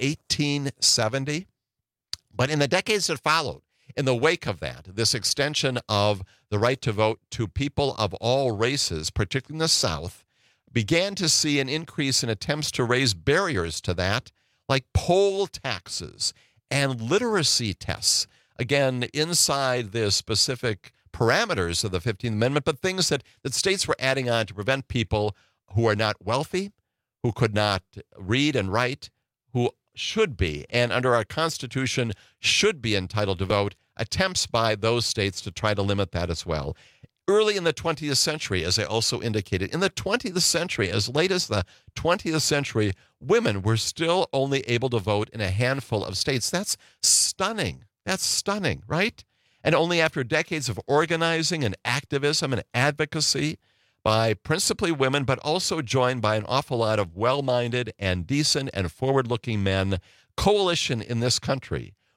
1870. But in the decades that followed, in the wake of that, this extension of the right to vote to people of all races, particularly in the South, began to see an increase in attempts to raise barriers to that, like poll taxes and literacy tests. Again, inside the specific parameters of the 15th Amendment, but things that states were adding on to prevent people who are not wealthy, who could not read and write, who should be, and under our Constitution should be entitled to vote, attempts by those states to try to limit that as well. Early in the 20th century, as I also indicated, in the 20th century, as late as the 20th century, women were still only able to vote in a handful of states. That's stunning. That's stunning, right? And only after decades of organizing and activism and advocacy by principally women, but also joined by an awful lot of well-minded and decent and forward-looking men, coalition in this country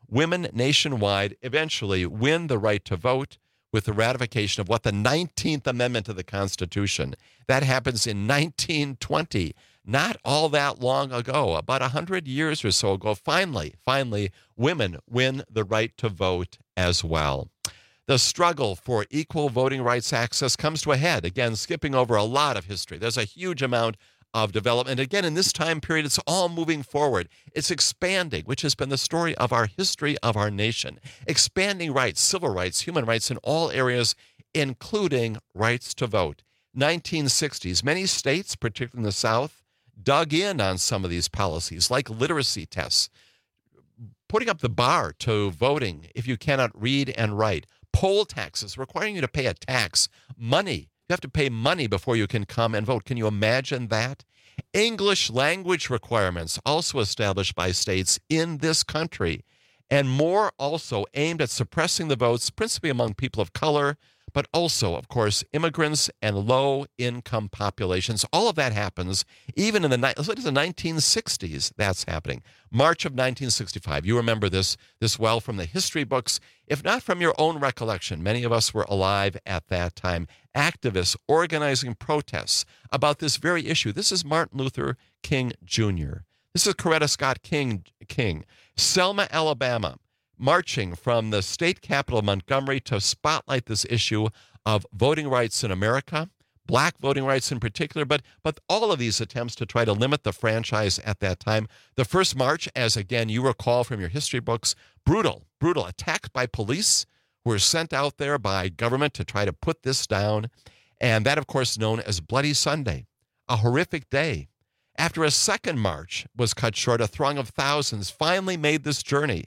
women nationwide eventually win the right to vote with the ratification of what the 19th Amendment to the Constitution. That happens in 1920, not all that long ago, about 100 years or so ago. Finally, women win the right to vote as well. The struggle for equal voting rights access comes to a head, again, skipping over a lot of history. There's a huge amount of development. Again, in this time period, it's all moving forward. It's expanding, which has been the story of our history of our nation. Expanding rights, civil rights, human rights in all areas, including rights to vote. 1960s, many states, particularly in the South, dug in on some of these policies, like literacy tests, putting up the bar to voting if you cannot read and write, poll taxes, requiring you to pay a tax, money. You have to pay money before you can come and vote. Can you imagine that? English language requirements also established by states in this country, and more also aimed at suppressing the votes, principally among people of color, but also, of course, immigrants and low-income populations. All of that happens even in the 1960s. That's happening. March of 1965. You remember this well from the history books, if not from your own recollection. Many of us were alive at that time. Activists organizing protests about this very issue. This is Martin Luther King Jr. This is Coretta Scott King. Selma, Alabama, marching from the state capital of Montgomery to spotlight this issue of voting rights in America, black voting rights in particular, but all of these attempts to try to limit the franchise at that time. The first march, as again you recall from your history books, brutal, attacked by police who were sent out there by government to try to put this down. And that, of course, known as Bloody Sunday, a horrific day. After a second march was cut short, a throng of thousands finally made this journey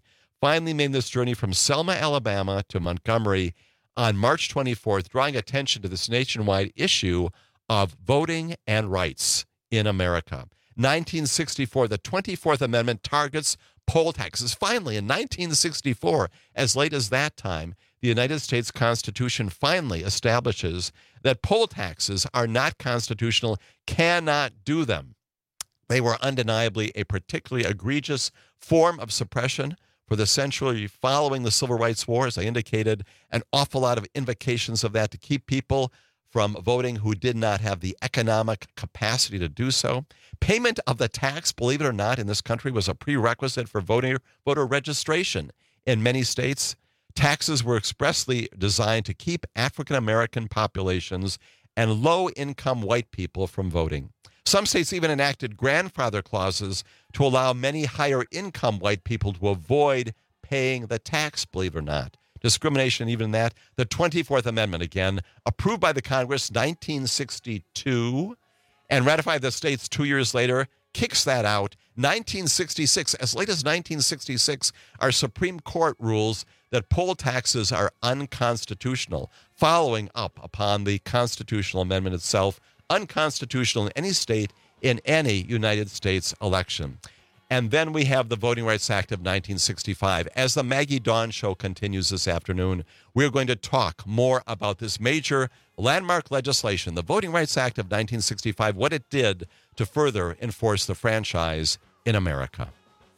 from Selma, Alabama to Montgomery on March 24th, drawing attention to this nationwide issue of voting and rights in America. 1964, the 24th Amendment targets poll taxes. Finally, in 1964, as late as that time, the United States Constitution finally establishes that poll taxes are not constitutional, cannot do them. They were undeniably a particularly egregious form of suppression. For the century following the Civil Rights War, as I indicated, an awful lot of invocations of that to keep people from voting who did not have the economic capacity to do so. Payment of the tax, believe it or not, in this country was a prerequisite for voter registration. In many states, taxes were expressly designed to keep African American populations and low-income white people from voting. Some states even enacted grandfather clauses to allow many higher-income white people to avoid paying the tax, believe it or not. Discrimination, even that. The 24th Amendment, again, approved by the Congress 1962 and ratified the states 2 years later, kicks that out. 1966, as late as 1966, our Supreme Court rules that poll taxes are unconstitutional, following up upon the constitutional amendment itself, unconstitutional in any state in any United States election. And then we have the Voting Rights Act of 1965. As the Maggie Dawn Show continues this afternoon, we're going to talk more about this major landmark legislation, the Voting Rights Act of 1965, what it did to further enforce the franchise in America.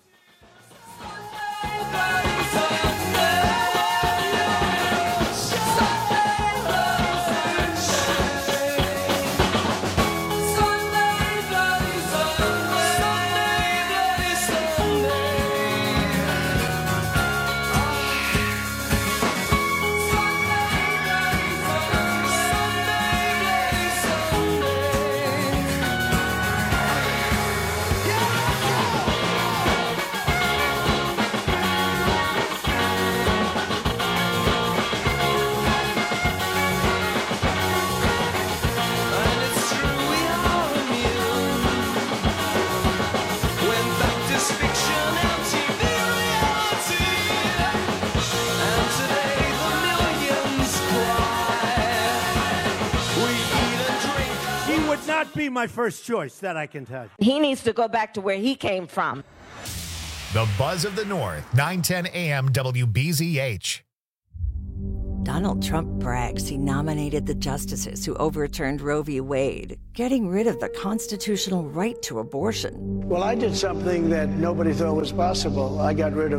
Be my first choice, that I can tell you. He needs to go back to where he came from. The Buzz of the North, 910 AM WBZH. Donald Trump brags he nominated the justices who overturned Roe v. Wade, getting rid of the constitutional right to abortion. Well, I did something that nobody thought was possible. I got rid of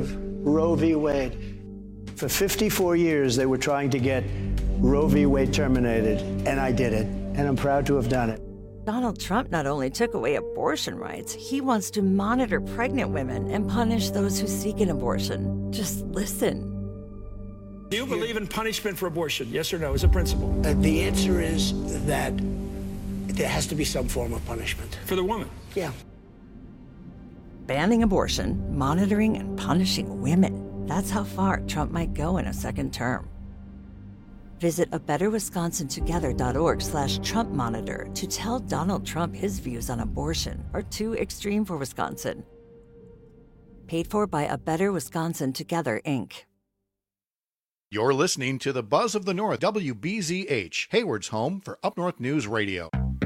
Roe v. Wade. For 54 years, they were trying to get Roe v. Wade terminated, and I did it, and I'm proud to have done it. Donald Trump not only took away abortion rights, he wants to monitor pregnant women and punish those who seek an abortion. Just listen. Do you believe in punishment for abortion? Yes or no, as a principle? The answer is that there has to be some form of punishment. For the woman? Yeah. Banning abortion, monitoring and punishing women. That's how far Trump might go in a second term. Visit abetterwisconsintogether.org/Trump Monitor to tell Donald Trump his views on abortion are too extreme for Wisconsin. Paid for by A Better Wisconsin Together, Inc. You're listening to the Buzz of the North, WBZH, Hayward's home for Up North News Radio.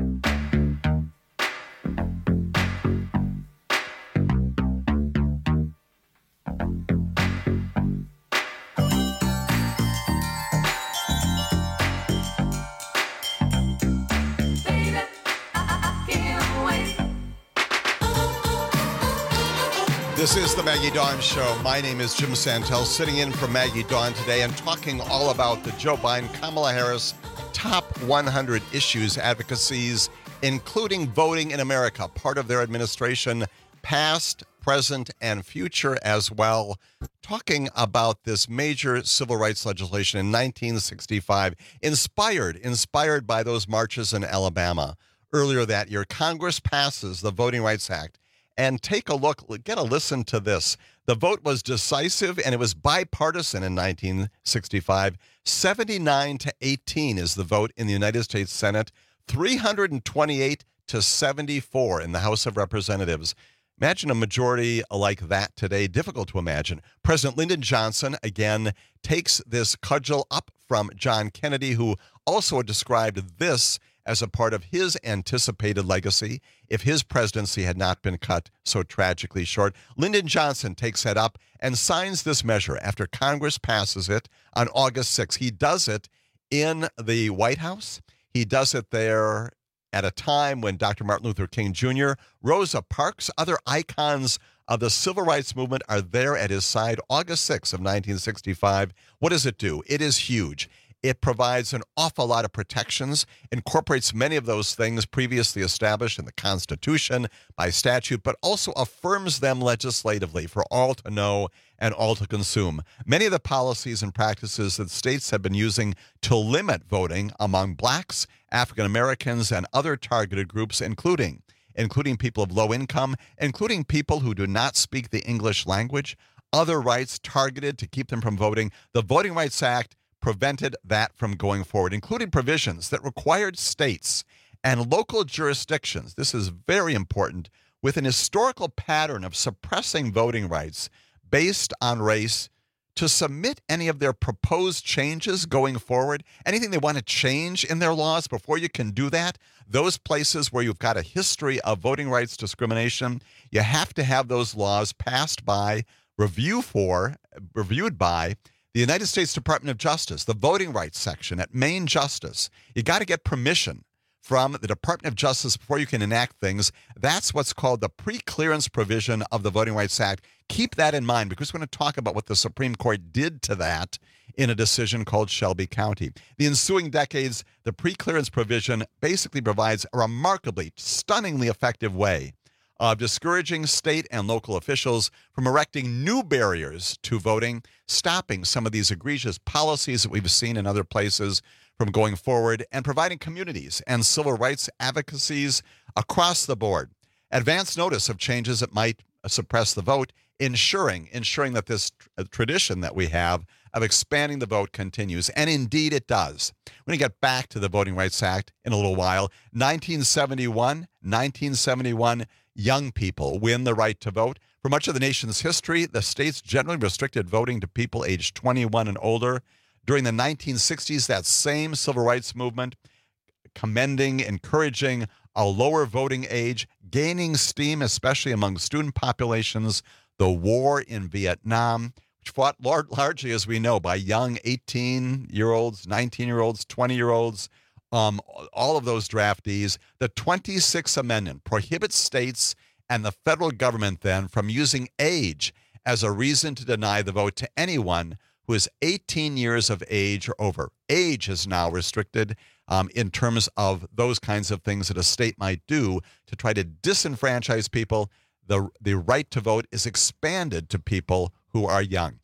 This is the Maggie Dawn Show. My name is Jim Santel, sitting in for Maggie Dawn today and talking all about the Joe Biden, Kamala Harris top 100 issues, advocacies, including voting in America, part of their administration, past, present, and future as well. Talking about this major civil rights legislation in 1965, inspired by those marches in Alabama. Earlier that year, Congress passes the Voting Rights Act. And take a look, get a listen to this. The vote was decisive and it was bipartisan in 1965. 79-18 is the vote in the United States Senate. 328-74 in the House of Representatives. Imagine a majority like that today. Difficult to imagine. President Lyndon Johnson, again, takes this cudgel up from John Kennedy, who also described this as a part of his anticipated legacy if his presidency had not been cut so tragically short. Lyndon Johnson takes that up and signs this measure after Congress passes it on August 6th. He does it in the White House. He does it there at a time when Dr. Martin Luther King Jr., Rosa Parks, other icons of the civil rights movement are there at his side. August 6th of 1965. What does it do? It is huge. It provides an awful lot of protections, incorporates many of those things previously established in the Constitution by statute, but also affirms them legislatively for all to know and all to consume. Many of the policies and practices that states have been using to limit voting among blacks, African Americans, and other targeted groups, including people of low income, including people who do not speak the English language, other rights targeted to keep them from voting. The Voting Rights Act prevented that from going forward, including provisions that required states and local jurisdictions, this is very important, with an historical pattern of suppressing voting rights based on race, to submit any of their proposed changes going forward, anything they want to change in their laws. Before you can do that, those places where you've got a history of voting rights discrimination, you have to have those laws passed by, reviewed by the United States Department of Justice, the Voting Rights Section at Main Justice. You got to get permission from the Department of Justice before you can enact things. That's what's called the pre-clearance provision of the Voting Rights Act. Keep that in mind because we're going to talk about what the Supreme Court did to that in a decision called Shelby County. The ensuing decades, the pre-clearance provision basically provides a remarkably, stunningly effective way of discouraging state and local officials from erecting new barriers to voting, stopping some of these egregious policies that we've seen in other places from going forward, and providing communities and civil rights advocacies across the board advance notice of changes that might suppress the vote, ensuring that this tradition that we have of expanding the vote continues. And indeed it does. We're going to get back to the Voting Rights Act in a little while. 1971, young people win the right to vote. For much of the nation's history, the states generally restricted voting to people aged 21 and older. During the 1960s, that same civil rights movement, encouraging a lower voting age, gaining steam, especially among student populations, the war in Vietnam, which fought largely, as we know, by young 18-year-olds, 19-year-olds, 20-year-olds, all of those draftees. The 26th Amendment prohibits states and the federal government then from using age as a reason to deny the vote to anyone who is 18 years of age or over. Age is now restricted in terms of those kinds of things that a state might do to try to disenfranchise people. The right to vote is expanded to people who are young.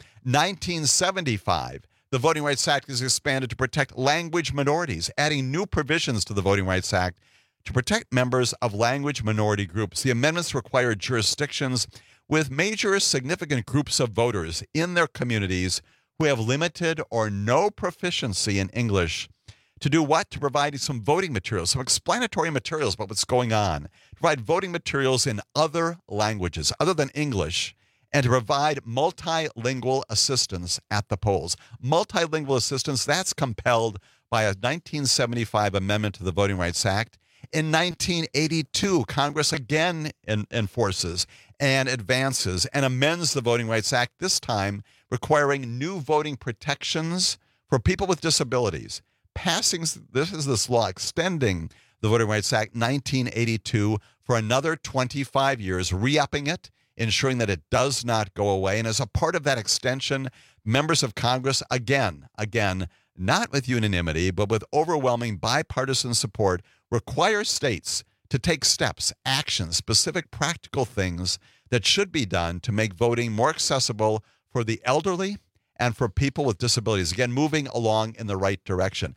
1975, the Voting Rights Act is expanded to protect language minorities, adding new provisions to the Voting Rights Act to protect members of language minority groups. The amendments require jurisdictions with major significant groups of voters in their communities who have limited or no proficiency in English to do what? To provide some voting materials, some explanatory materials about what's going on, to provide voting materials in other languages other than English, and to provide multilingual assistance at the polls. Multilingual assistance, that's compelled by a 1975 amendment to the Voting Rights Act. In 1982, Congress again enforces and advances and amends the Voting Rights Act, this time requiring new voting protections for people with disabilities. Passing this law, extending the Voting Rights Act 1982 for another 25 years, re-upping it, ensuring that it does not go away. And as a part of that extension, members of Congress, again, not with unanimity, but with overwhelming bipartisan support, require states to take steps, actions, specific practical things that should be done to make voting more accessible for the elderly and for people with disabilities. Again, moving along in the right direction.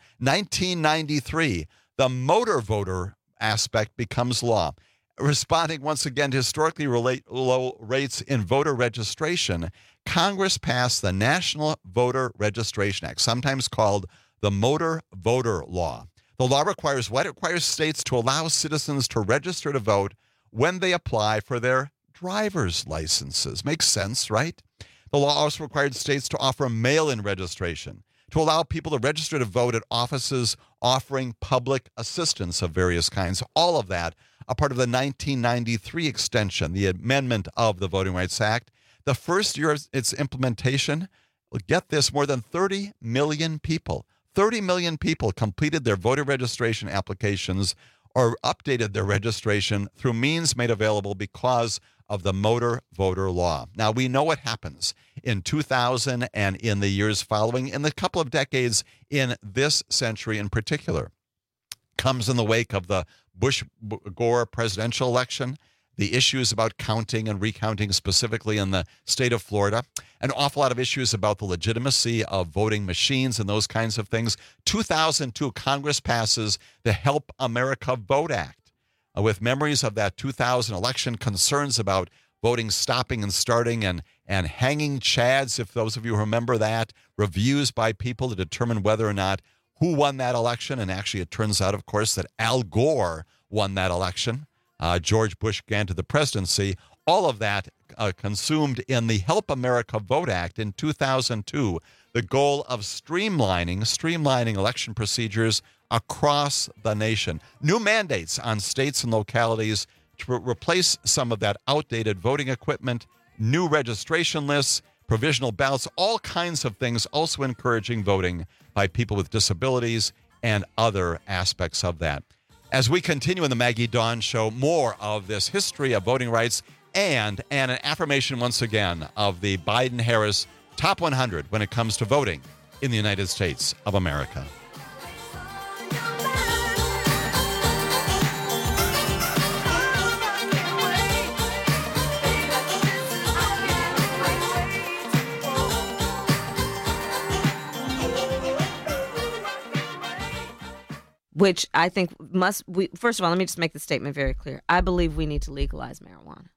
1993, the motor voter aspect becomes law. Responding once again to historically low rates in voter registration, Congress passed the National Voter Registration Act, sometimes called the Motor Voter Law. The law requires what? It requires states to allow citizens to register to vote when they apply for their driver's licenses. Makes sense, right? The law also required states to offer mail-in registration, to allow people to register to vote at offices offering public assistance of various kinds. All of that a part of the 1993 extension, the amendment of the Voting Rights Act. The first year of its implementation, get this, more than 30 million people. 30 million people completed their voter registration applications or updated their registration through means made available because of the motor voter law. Now, we know what happens in 2000 and in the years following, in the couple of decades in this century in particular. Comes in the wake of the Bush-Gore presidential election, the issues about counting and recounting specifically in the state of Florida, an awful lot of issues about the legitimacy of voting machines and those kinds of things. 2002, Congress passes the Help America Vote Act. With memories of that 2000 election, concerns about voting stopping and starting and hanging chads, if those of you remember that, reviews by people to determine whether or not who won that election. And actually, it turns out, of course, that Al Gore won that election. George Bush granted the presidency. All of that consumed in the Help America Vote Act in 2002, the goal of streamlining election procedures across the nation. New mandates on states and localities to replace some of that outdated voting equipment, new registration lists, provisional ballots, all kinds of things, also encouraging voting by people with disabilities and other aspects of that. As we continue in the Maggie Dawn Show, more of this history of voting rights and an affirmation once again of the Biden-Harris top 100 when it comes to voting in the United States of America. Which I think first of all, let me just make the statement very clear. I believe we need to legalize marijuana.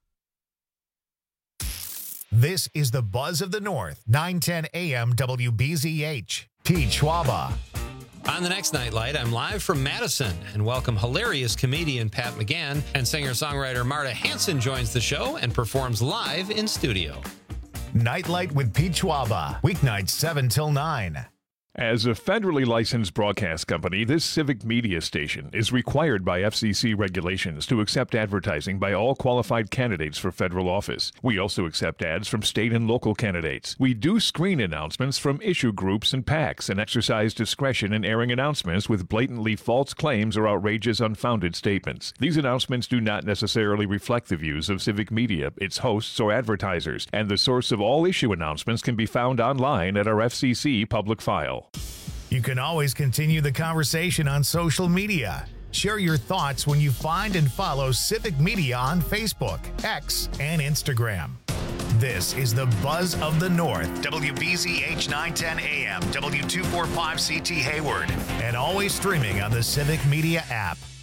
This is the Buzz of the North, 910 AM WBZH. Pete Schwaba. On the next Nightlight, I'm live from Madison and welcome hilarious comedian Pat McGann, and singer-songwriter Marta Hanson joins the show and performs live in studio. Nightlight with Pete Schwaba, weeknights 7 till 9. As a federally licensed broadcast company, this civic media station is required by FCC regulations to accept advertising by all qualified candidates for federal office. We also accept ads from state and local candidates. We do screen announcements from issue groups and PACs and exercise discretion in airing announcements with blatantly false claims or outrageous, unfounded statements. These announcements do not necessarily reflect the views of civic media, its hosts, or advertisers, and the source of all issue announcements can be found online at our FCC public file. You can always continue the conversation on social media. Share your thoughts when you find and follow Civic Media on Facebook, X, and Instagram. This is the Buzz of the North, WBZH 910 AM, W245CT Hayward, and always streaming on the Civic Media app.